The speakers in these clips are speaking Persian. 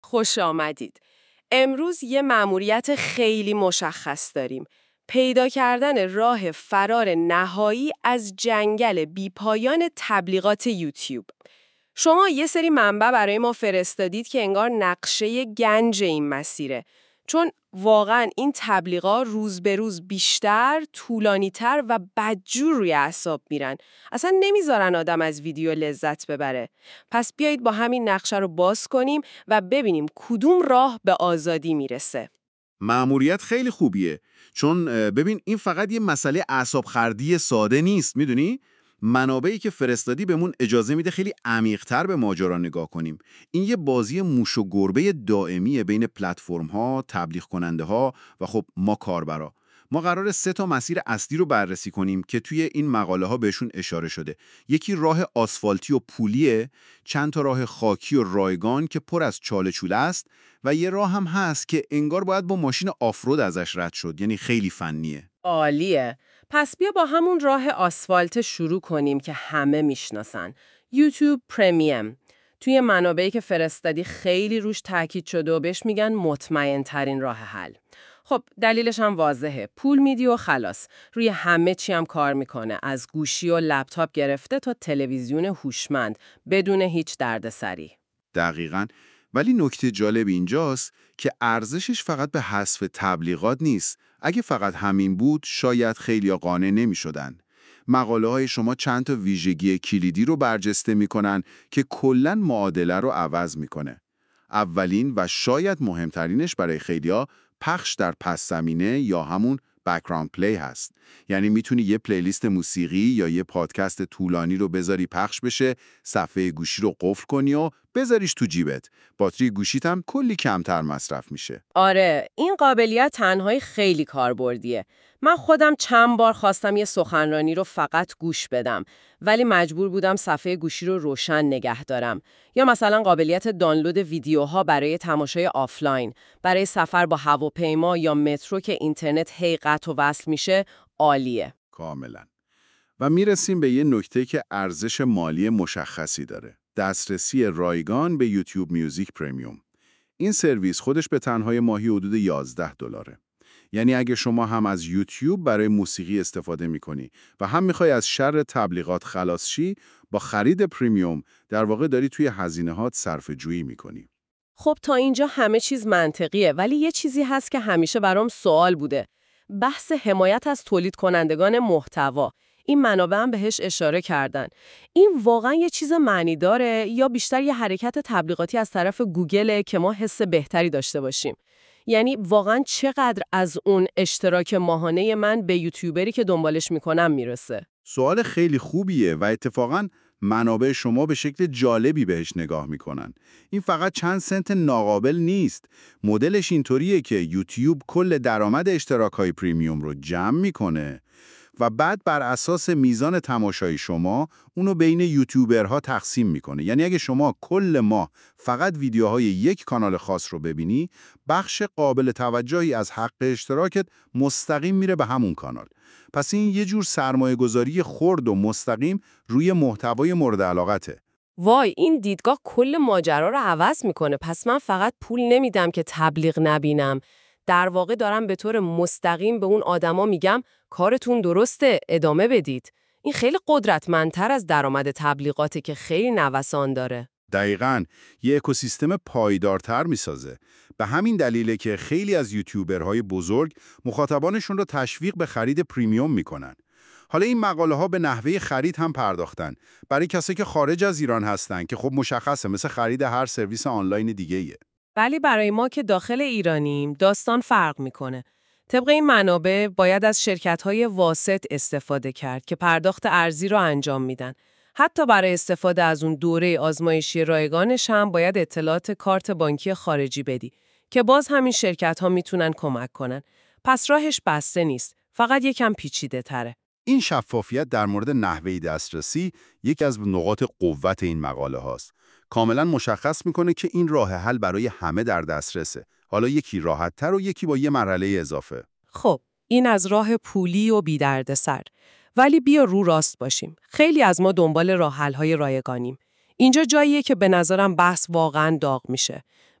خوش آمدید. امروز یه مأموریت خیلی مشخص داریم. پیدا کردن راه فرار نهایی از جنگل بیپایان تبلیغات یوتیوب. شما یه سری منبع برای ما فرستادید که انگار نقشه گنج این مسیره. چون واقعا این تبلیغات روز به روز بیشتر، طولانی‌تر و بدجور روی اعصاب میرن. اصلا نمیذارن آدم از ویدیو لذت ببره. پس بیایید با همین نقشه رو باز کنیم و ببینیم کدوم راه به آزادی میرسه. مأموریت خیلی خوبیه، چون ببین این فقط یه مسئله اعصاب خردی ساده نیست، میدونی؟ منابعی که فرستادی بهمون اجازه میده خیلی عمیق‌تر به ماجرا نگاه کنیم. این یه بازی موش و گربه دائمیه بین پلتفرم‌ها، تبلیغ کننده‌ها و خب ما کاربرا. ما قراره 3 تا مسیر اصلی رو بررسی کنیم که توی این مقاله ها بهشون اشاره شده. یکی راه آسفالتی و پولیه، چند تا راه خاکی و رایگان که پر از چاله چوله است و یه راه هم هست که انگار باید با ماشین آفرود ازش رد شد، یعنی خیلی فنیه. عالیه. پس بیا با همون راه آسفالت شروع کنیم که همه میشناسن. یوتیوب پرمیوم. توی منابعی که فرستادی خیلی روش تاکید شده و بهش میگن مطمئن ترین راه حل. خب دلیلش هم واضحه. پول میدی و خلاص. روی همه چی هم کار میکنه. از گوشی و لپتاپ گرفته تا تلویزیون هوشمند بدون هیچ دردسری. دقیقاً. ولی نکته جالب اینجاست که ارزشش فقط به حذف تبلیغات نیست. اگه فقط همین بود شاید خیلیا قانع نمی‌شدن. مقاله های شما چند تا ویژگی کلیدی رو برجسته میکنن که کلاً معادله رو عوض میکنه. اولین و شاید مهمترینش برای خیلیا پخش در پس زمینه یا همون بک‌گراند پلی هست. یعنی میتونی یه پلیلیست موسیقی یا یه پادکست طولانی رو بذاری پخش بشه، صفحه گوشی رو قفل کنی و بذاریش تو جیبت. باتری گوشیت هم کلی کمتر مصرف میشه. آره، این قابلیت تنهایی خیلی کاربردیه. من خودم چند بار خواستم یه سخنرانی رو فقط گوش بدم، ولی مجبور بودم صفحه گوشی رو روشن نگه دارم. یا مثلا قابلیت دانلود ویدیوها برای تماشای آفلاین، برای سفر با هواپیما یا مترو که اینترنت هی قطع و وصل میشه، عالیه. کاملا. و میرسیم به یه نکته که ارزش مالی مشخصی داره. دسترسی رایگان به یوتیوب میوزیک پرمیوم. این سرویس خودش به تنهای ماهی حدود $11. یعنی اگه شما هم از یوتیوب برای موسیقی استفاده می‌کنی و هم می‌خوای از شر تبلیغات خلاص شی، با خرید پریمیوم در واقع داری توی هزینه‌هات صرفه‌جویی می‌کنی. خب تا اینجا همه چیز منطقیه، ولی یه چیزی هست که همیشه برام سوال بوده. بحث حمایت از تولید کنندگان محتوا. این منابع هم بهش اشاره کردن. این واقعا یه چیز معنی داره یا بیشتر یه حرکت تبلیغاتی از طرف گوگله که ما حس بهتری داشته باشیم؟ یعنی واقعا چقدر از اون اشتراک ماهانه من به یوتیوبری که دنبالش میکنم میرسه؟ سوال خیلی خوبیه و اتفاقاً منابع شما به شکل جالبی بهش نگاه میکنن. این فقط چند سنت ناقابل نیست. مدلش اینطوریه که یوتیوب کل درآمد اشتراک‌های پریمیوم رو جمع میکنه و بعد بر اساس میزان تماشای شما اونو بین یوتیوبرها تقسیم میکنه. یعنی اگه شما کل ماه فقط ویدیوهای یک کانال خاص رو ببینی، بخش قابل توجهی از حق اشتراکت مستقیم میره به همون کانال. پس این یه جور سرمایه گذاری خرد و مستقیم روی محتوای مورد علاقته. وای، این دیدگاه کل ماجرا رو عوض میکنه. پس من فقط پول نمیدم که تبلیغ نبینم. در واقع دارم به طور مستقیم به اون آدما میگم کارتون درسته، ادامه بدید. این خیلی قدرتمندتر از درآمد تبلیغاته که خیلی نوسان داره. دقیقاً، یه اکوسیستم پایدارتر میسازه. به همین دلیله که خیلی از یوتیوبرهای بزرگ مخاطبانشون رو تشویق به خرید پریمیوم میکنن. حالا این مقاله ها به نحوه خرید هم پرداختن برای کسایی که خارج از ایران هستن که خب مشخصه مثل خرید هر سرویس آنلاین دیگه‌ایه. ولی برای ما که داخل ایرانیم داستان فرق میکنه. طبق این منابع باید از شرکت‌های واسط استفاده کرد که پرداخت ارزی رو انجام میدن. حتی برای استفاده از اون دوره آزمایشی رایگانش هم باید اطلاعات کارت بانکی خارجی بدی که باز همین شرکت‌ها میتونن کمک کنن. پس راهش بسته نیست، فقط یکم پیچیده تره. این شفافیت در مورد نحوه دسترسی یکی از نقاط قوت این مقاله هاست. کاملا مشخص میکنه که این راه حل برای همه در دسترسه. حالا یکی راحت‌تر و یکی با یه مرحله اضافه. خب، این از راه پولی و بی‌دردسر. ولی بیا رو راست باشیم. خیلی از ما دنبال راه حل‌های رایگانیم. اینجا جاییه که به نظرم بحث واقعاً داغ میشه.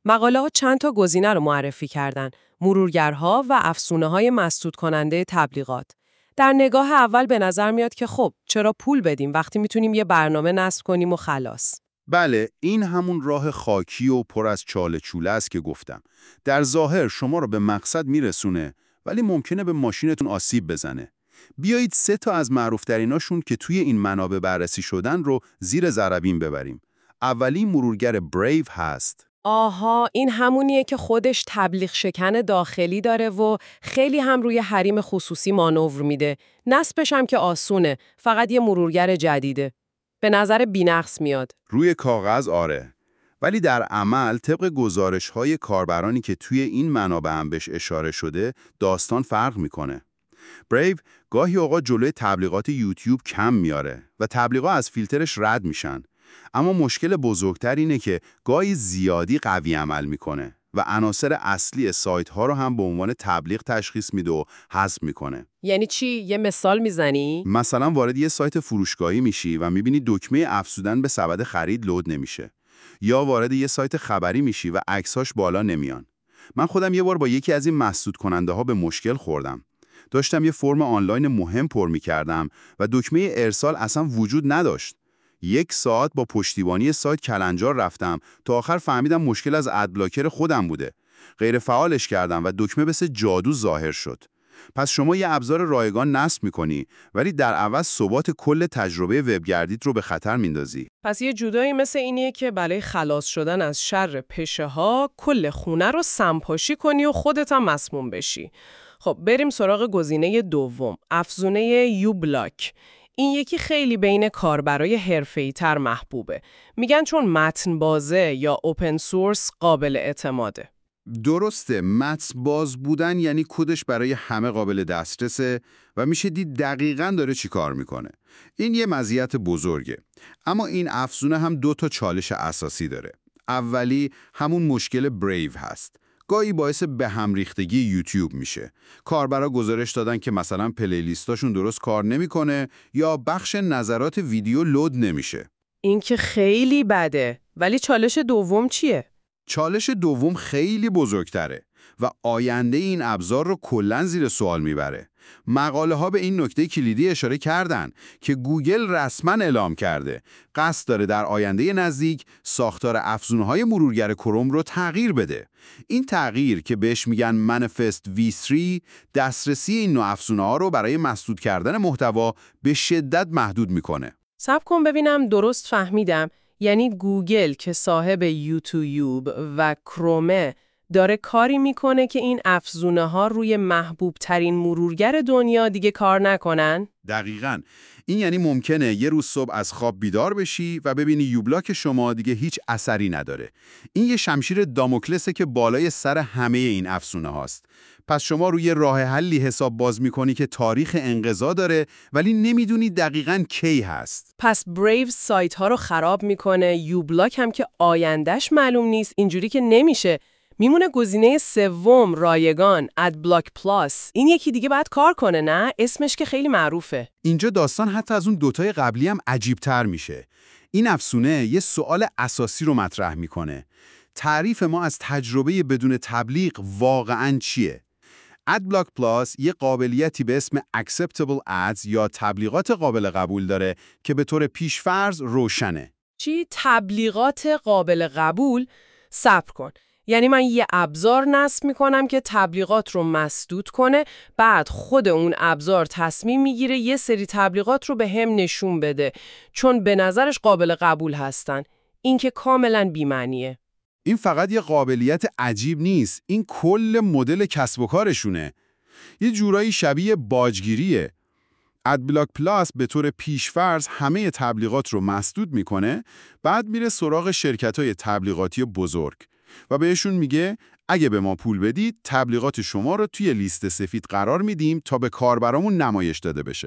مقاله‌ها چند تا گزینه رو معرفی کردن: مرورگرها و افزونه‌های مسدود کننده تبلیغات. در نگاه اول به نظر میاد که خب چرا پول بدیم وقتی میتونیم یه برنامه نصب کنیم و خلاص. بله، این همون راه خاکی و پر از چاله چوله است که گفتم. در ظاهر شما رو به مقصد میرسونه، ولی ممکنه به ماشینتون آسیب بزنه. بیایید 3 تا از معروف‌تریناشون که توی این منابع بررسی شدن رو زیر ذره ببریم. اولی مرورگر بریو هست. آها، این همونیه که خودش تبلیغ شکن داخلی داره و خیلی هم روی حریم خصوصی مانور میده. نصبش هم که آسونه، فقط یه مرورگر جدیده. به نظر بی‌نقص میاد. روی کاغذ آره، ولی در عمل طبق گزارش‌های کاربرانی که توی این منابع هم بهش اشاره شده، داستان فرق میکنه. بریو گاهی اوقات جلوی تبلیغات یوتیوب کم میاره و تبلیغات از فیلترش رد میشن. اما مشکل بزرگتر اینه که گاهی زیادی قوی عمل میکنه و عناصر اصلی سایت ها رو هم به عنوان تبلیغ تشخیص میده و حذف میکنه. یعنی چی؟ یه مثال میزنی؟ مثلا وارد یه سایت فروشگاهی میشی و میبینی دکمه افزودن به سبد خرید لود نمیشه. یا وارد یه سایت خبری میشی و عکساش بالا نمیان. من خودم یه بار با یکی از این مسدود کننده ها به مشکل خوردم. داشتم یه فرم آنلاین مهم پر می‌کردم و دکمه ارسال اصلا وجود نداشت. 1 ساعت با پشتیبانی سایت کلنجار رفتم تا آخر فهمیدم مشکل از ادبلاکر خودم بوده. غیر فعالش کردم و دکمه مثل جادو ظاهر شد. پس شما یه ابزار رایگان نصب می‌کنی، ولی در عوض ثبات کل تجربه وبگردیت رو به خطر میندازی. پس یه جدایی مثل اینیه که برای خلاص شدن از شر پشه‌ها کل خونه رو سمپاشی کنی و خودت هم مسموم بشی. خب بریم سراغ گزینه دوم، افزونه یوبلاک. این یکی خیلی بین کاربرای حرفه‌ای‌تر محبوبه. میگن چون متن بازه یا اوپن سورس قابل اعتماده. درسته، متن باز بودن یعنی کدش برای همه قابل دسترسه و میشه دید دقیقاً داره چی کار میکنه. این یه مزیت بزرگه. اما این افزونه هم 2 تا چالش اساسی داره. اولی همون مشکل بریو هست. گاهی باعث به هم ریختگی یوتیوب میشه. کاربرا گزارش دادن که مثلا پلیلیستاشون درست کار نمیکنه یا بخش نظرات ویدیو لود نمیشه. این که خیلی بده. ولی چالش دوم چیه؟ چالش دوم خیلی بزرگتره و آینده این ابزار رو کلاً زیر سوال میبره. مقاله ها به این نکته کلیدی اشاره کردن که گوگل رسما اعلام کرده قصد داره در آینده نزدیک ساختار افزونه‌های مرورگر کروم رو تغییر بده. این تغییر که بهش میگن منیفست V3 دسترسی این نوع افزونه‌ها رو برای مسدود کردن محتوا به شدت محدود میکنه. صبر کن ببینم درست فهمیدم. یعنی گوگل که صاحب یوتیوب و کرومه داره کاری میکنه که این افزونه ها روی محبوب ترین مرورگر دنیا دیگه کار نکنن؟ دقیقاً. این یعنی ممکنه یه روز صبح از خواب بیدار بشی و ببینی یوبلاک شما دیگه هیچ اثری نداره. این یه شمشیر داموکلسه که بالای سر همه این افزونه هاست. پس شما روی راه حلی حساب باز میکنی که تاریخ انقضا داره ولی نمیدونی دقیقاً کی هست. پس بریو سایت ها رو خراب میکنه، یوبلاک هم که آیندهش معلوم نیست. اینجوری که نمیشه. میمونه گزینه سوم رایگان، ادبلاک پلاس. این یکی دیگه باید کار کنه نه؟ اسمش که خیلی معروفه. اینجا داستان حتی از اون 2 تای قبلی هم عجیب‌تر میشه. این افزونه یه سوال اساسی رو مطرح میکنه. تعریف ما از تجربه بدون تبلیغ واقعاً چیه؟ ادبلاک پلاس یه قابلیتی به اسم Acceptable Ads یا تبلیغات قابل قبول داره که به طور پیش‌فرض روشنه. چی؟ تبلیغات قابل قبول؟ صبر کن. یعنی من یه ابزار نصب میکنم که تبلیغات رو مسدود کنه، بعد خود اون ابزار تصمیم میگیره یه سری تبلیغات رو به هم نشون بده چون به نظرش قابل قبول هستن. این که کاملا بی‌معنیه. این فقط یه قابلیت عجیب نیست، این کل مدل کسب و کارشونه. یه جورایی شبیه باجگیریه. ادبلاک پلاس به طور پیش‌فرض همه تبلیغات رو مسدود میکنه، بعد میره سراغ شرکت‌های تبلیغاتی بزرگ و بهشون میگه اگه به ما پول بدید تبلیغات شما رو توی لیست سفید قرار میدیم تا به کاربرامون نمایش داده بشه.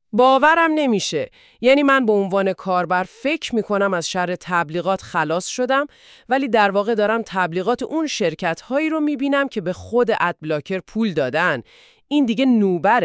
باورم نمیشه. یعنی من به عنوان کاربر فکر میکنم از شر تبلیغات خلاص شدم، ولی در واقع دارم تبلیغات اون شرکت هایی رو میبینم که به خود ادبلاکر پول دادن. این دیگه نوبره.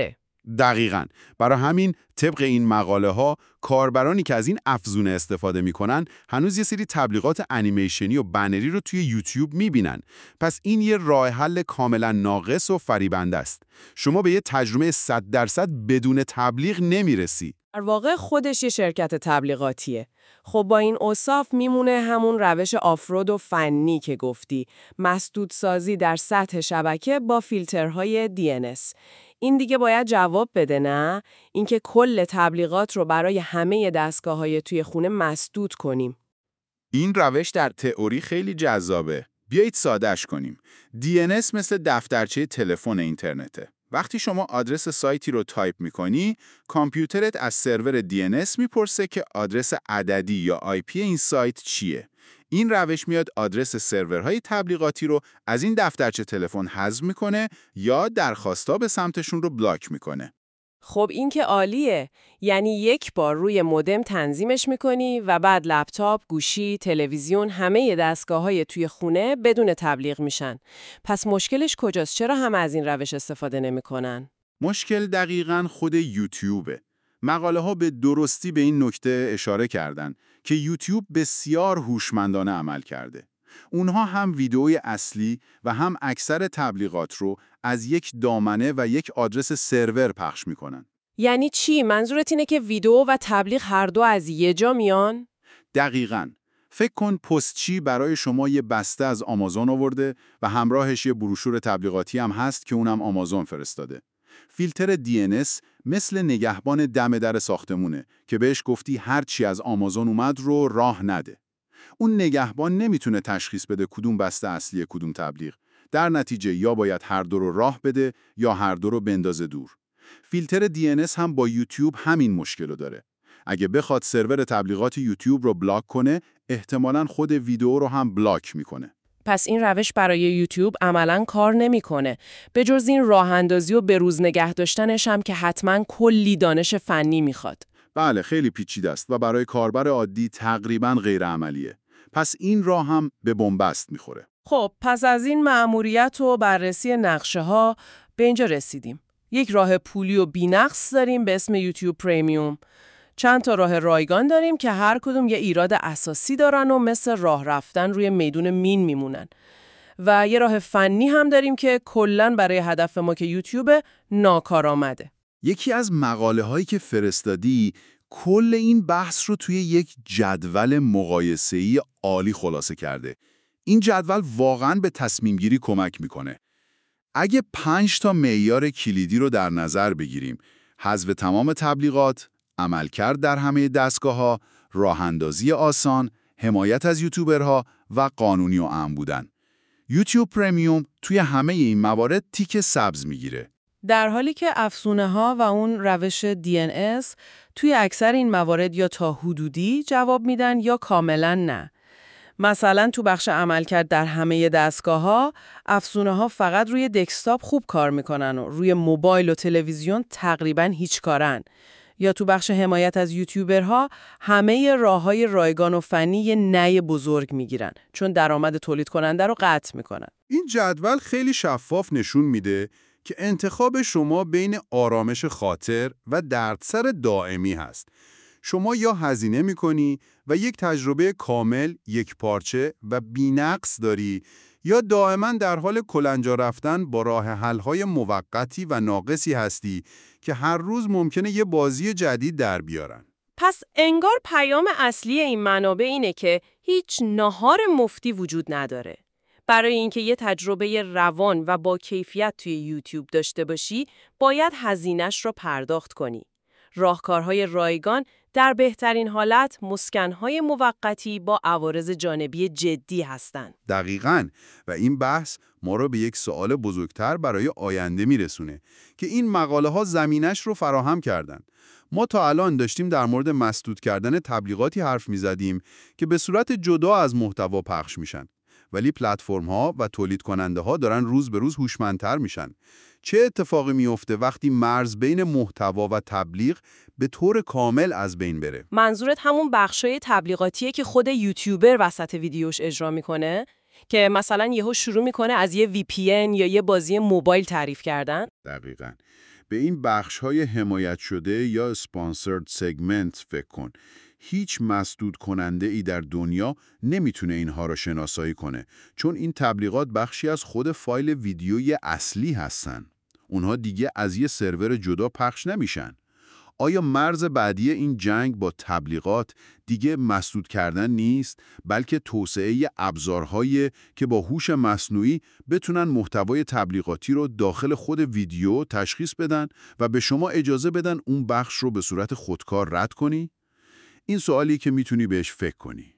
دقیقاً. برای همین طبق این مقاله ها کاربرانی که از این افزونه استفاده میکنن هنوز یه سری تبلیغات انیمیشنی و بنری رو توی یوتیوب میبینن. پس این یه راه حل کاملا ناقص و فریبنده است. شما به یه تجربه 100% بدون تبلیغ نمیرسی. در واقع خودش یه شرکت تبلیغاتیه. خب با این اوصاف میمونه همون روش آفرود و فنی که گفتی، مسدودسازی در سطح شبکه با فیلترهای DNS. این دیگه باید جواب بده، نه؟ اینکه کل تبلیغات رو برای همه دستگاه‌های توی خونه مسدود کنیم. این روش در تئوری خیلی جذابه. بیایید ساده‌اش کنیم. DNS مثل دفترچه تلفن اینترنته. وقتی شما آدرس سایتی رو تایپ می‌کنی، کامپیوترت از سرور DNS میپرسه که آدرس عددی یا IP این سایت چیه. این روش میاد آدرس سرورهای تبلیغاتی رو از این دفترچه تلفن حذف میکنه یا درخواستا به سمتشون رو بلاک میکنه. خب این که عالیه. یعنی یک بار روی مودم تنظیمش میکنی و بعد لپتاپ، گوشی، تلویزیون همه دستگاه‌های توی خونه بدون تبلیغ میشن. پس مشکلش کجاست؟ چرا همه از این روش استفاده نمیکنن؟ مشکل دقیقاً خود یوتیوبه. مقاله ها به درستی به این نکته اشاره کردن که یوتیوب بسیار هوشمندانه عمل کرده. اونها هم ویدئوی اصلی و هم اکثر تبلیغات رو از یک دامنه و یک آدرس سرور پخش میکنن. یعنی چی؟ منظورت اینه که ویدیو و تبلیغ هر دو از یه جا میان؟ دقیقاً. فکر کن پستچی برای شما یه بسته از آمازون آورده و همراهش یه بروشور تبلیغاتی هم هست که اونم آمازون فرستاده. فیلتر DNS مثل نگهبان دم در ساختمونه که بهش گفتی هر چی از آمازون اومد رو راه نده. اون نگهبان نمیتونه تشخیص بده کدوم بسته اصلی کدوم تبلیغ. در نتیجه یا باید هر دو رو راه بده یا هر دو رو بندازه دور. فیلتر DNS هم با یوتیوب همین مشکل رو داره. اگه بخواد سرور تبلیغات یوتیوب رو بلاک کنه، احتمالاً خود ویدیو رو هم بلاک میکنه. پس این روش برای یوتیوب عملاً کار نمیکنه. به جز این راه اندازی و بروز نگه داشتنش هم که حتماً کلی دانش فنی میخواد. بله، خیلی پیچیده است و برای کاربر عادی تقریباً غیر عملیه. پس این راه هم به بنبست میخوره. خب پس از این مأموریت و بررسی نقشه ها به اینجا رسیدیم. یک راه پولی و بی‌نقص داریم به اسم یوتیوب پریمیوم. چند تا راه رایگان داریم که هر کدوم یه ایراد اساسی دارن و مثل راه رفتن روی میدون مین میمونن. و یه راه فنی هم داریم که کلاً برای هدف ما که یوتیوب ناکارآمده. یکی از مقاله هایی که فرستادی کل این بحث رو توی یک جدول مقایسه‌ای عالی خلاصه کرده. این جدول واقعاً به تصمیم گیری کمک میکنه. اگه 5 تا معیار کلیدی رو در نظر بگیریم، حذف تمام تبلیغات، عملکرد در همه دستگاه‌ها، راه‌اندازی آسان، حمایت از یوتیوبرها و قانونی و امن بودن. یوتیوب پرمیوم توی همه این موارد تیک سبز میگیره. در حالی که افزونه‌ها و اون روش DNS توی اکثر این موارد یا تا حدودی جواب میدن یا کاملا نه. مثلا تو بخش عملکرد در همه دستگاه‌ها، افزونه‌ها فقط روی دسکتاپ خوب کار میکنن و روی موبایل و تلویزیون تقریبا هیچ کارن. یا تو بخش حمایت از یوتیوبرها همه راه‌های رایگان و فنی یه نه بزرگ میگیرن چون درآمد تولید کننده رو قطع میکنن. این جدول خیلی شفاف نشون میده که انتخاب شما بین آرامش خاطر و دردسر دائمی هست. شما یا هزینه میکنی و یک تجربه کامل، یک پارچه و بی‌نقص داری، یا دائما در حال کلنجا رفتن با راه حل‌های موقتی و ناقصی هستی که هر روز ممکنه یه بازی جدید در بیارن. پس انگار پیام اصلی این منابع اینه که هیچ ناهار مفتی وجود نداره. برای اینکه یه تجربه روان و با کیفیت توی یوتیوب داشته باشی، باید هزینه‌اش رو پرداخت کنی. راهکارهای رایگان در بهترین حالت مسکن‌های موقتی با عوارض جانبی جدی هستند. دقیقاً. و این بحث ما رو به یک سوال بزرگتر برای آینده میرسونه که این مقاله ها زمینش رو فراهم کردن. ما تا الان داشتیم در مورد مسدود کردن تبلیغاتی حرف میزدیم که به صورت جدا از محتوا پخش میشن. ولی پلتفرم ها و تولید کننده ها دارن روز به روز هوشمندتر میشن. چه اتفاقی میفته وقتی مرز بین محتوا و تبلیغ به طور کامل از بین بره؟ منظورت همون بخشای تبلیغاتیه که خود یوتیوبر وسط ویدیوش اجرا میکنه؟ که مثلا یهو شروع میکنه از یه VPN یا یه بازی موبایل تعریف کردن؟ دقیقاً. به این بخش‌های حمایت شده یا sponsored segment فکر کن. هیچ مسدود کننده ای در دنیا نمیتونه اینها را شناسایی کنه، چون این تبلیغات بخشی از خود فایل ویدیویی اصلی هستن. اونها دیگه از یه سرور جدا پخش نمیشن. آیا مرز بعدی این جنگ با تبلیغات دیگه مسدود کردن نیست، بلکه توسعه ابزارهایی که با هوش مصنوعی بتونن محتوای تبلیغاتی رو داخل خود ویدیو تشخیص بدن و به شما اجازه بدن اون بخش رو به صورت خودکار رد کنی؟ این سوالی که میتونی بهش فکر کنی.